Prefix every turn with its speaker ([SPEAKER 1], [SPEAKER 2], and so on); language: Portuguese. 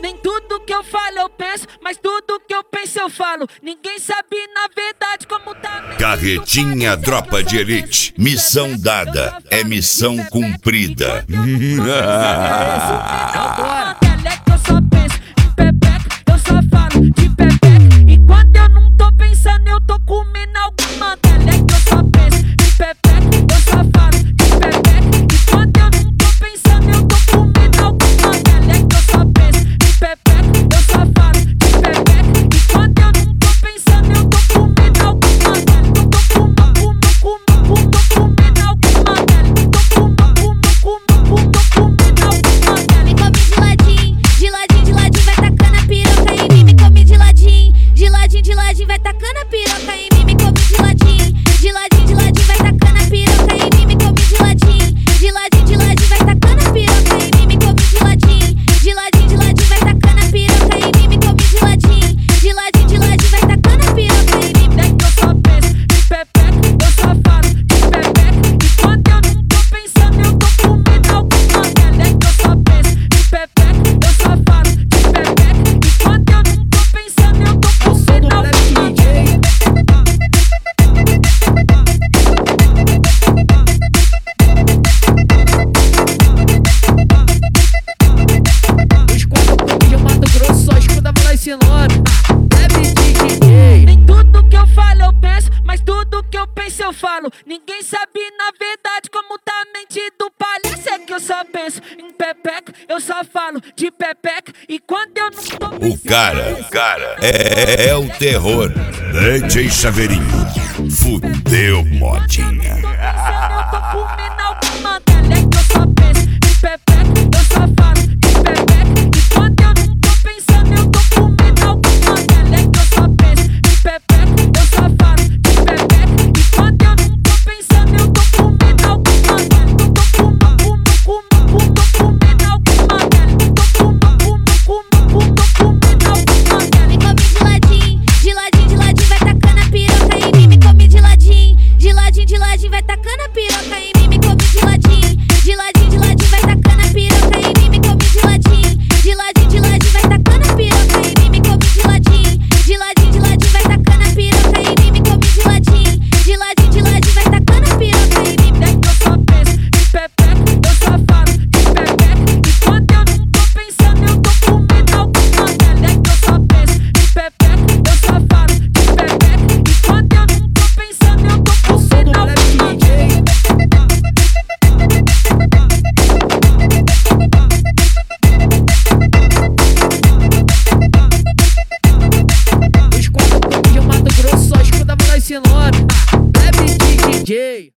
[SPEAKER 1] Nem tudo que eu falo eu penso, mas tudo que eu penso eu falo. Ninguém sabe na verdade como tá.
[SPEAKER 2] Carretinha Tropa de Elite. Missão dada é missão cumprida.
[SPEAKER 1] Eu só penso em pepeca, eu só falo de pepeca. E quando eu não tô pensando, eu tô comendo alguma teleca. Eu só penso em pepeca, eu só falo de pepeca. E quando eu não tô pensando, eu tô comendo alguma teleca. Eu só penso em pepeca, eu só falo de pepeca. E quando eu não tô pensando, eu tô comendo alguma teleca. Eu tô comendo alguma teleca. Tô comendo alguma teleca.
[SPEAKER 3] Me come de ladinho, de ladinho, de ladinho, vai tacando a piroca em mim. Me come de ladinho, de ladinho, de ladinho, vai tacando a piroca em mim. Me come de ladinho, de ladinho, de ladinho, vai tacando a piroca em mim. Me come de ladinho, de ladinho, de ladinho, vai tacando a piroca em mim. Me come de ladinho, de ladinho, de ladinho, vai tacando a piroca em mim. Me come de ladinho, de ladinho, de ladinho, vai tacando a piroca em mim.
[SPEAKER 1] Eu só penso em pepeca, eu só falo de pepeca. E quando eu não tô pensando, eu tô comendo alguma teleca. Eu só penso em pepeca, eu só falo de pepeca. E quando eu não tô pensando, eu tô comendo alguma teleca.
[SPEAKER 4] Os quatro de Mato Grosso só escuta falar esse nome. Deve DJ.
[SPEAKER 1] Nem tudo que eu falo eu penso, mas tudo que eu penso eu falo. Ninguém sabe na verdade como tá a mente do palhaço. É que eu só penso em pepeca, eu só falo de pepeca. E quando eu não tô
[SPEAKER 2] O
[SPEAKER 1] pensando,
[SPEAKER 2] cara é o terror. DJ Chaveirinho. Fudeu, modinha.
[SPEAKER 1] eu tô comendo alguma teleca. Eu só penso em pepeca, eu só falo de pepeca. E quando eu não tô pensando, eu tô comendo alguma teleca. Eu só penso em pepeca, eu só falo de pepeca. E quando eu não tô pensando, eu tô comendo alguma teleca. Eu tô comendo alguma teleca.
[SPEAKER 3] Me come de ladinho, de ladinho, de ladinho, vai tacando a piroca em mim. Me come de ladinho, de ladinho, de ladinho, vai tacando a piroca em mim. Me come de ladinho, de ladinho, de ladinho, vai tacando a piroca em mim. Me come de ladinho, de ladinho, de ladinho, vai tacando a piroca em mim. Me come de ladinho, de ladinho, de ladinho, vai tacando a piroca em mim. Me come de ladinho, de ladinho, de ladinho, vai tacando a piroca em mim.
[SPEAKER 1] Eu só penso em pepeca, eu só falo de pepeca. E quando eu não tô pensando, eu tô comendo alguma teleca. Eu só penso em pepeca, eu só falo de pepeca. E quando eu não tô pensando, eu tô comendo alguma teleca.
[SPEAKER 4] Os quatro de Mato Grosso só escuta falar esse nome. Deve DJ.